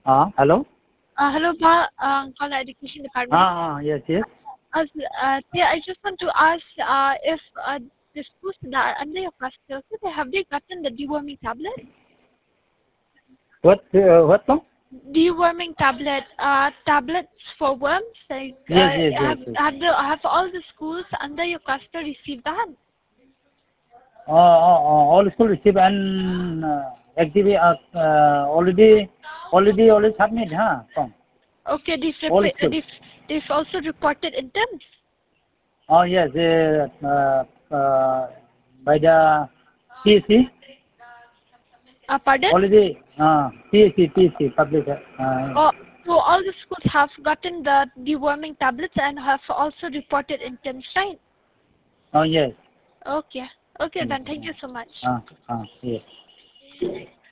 Hello. Hello, Pa. Call Education Department. Yes, yes. Yeah, I just want to ask if the schools that are under your custody, have they gotten the deworming tablet? What song? Deworming tablet, tablets for worms. Like, Yes, yes, yes, yes. have all the schools under your custody received that? All school receive and actually already submit, Song. Okay, All school. they've also reported in terms. Oh yes, by the PSC Pardon? already PSC public. Oh, so all the schools have gotten the deworming tablets and have also reported in terms, right? Oh yes. Okay. Okay, then thank you so much. Yes.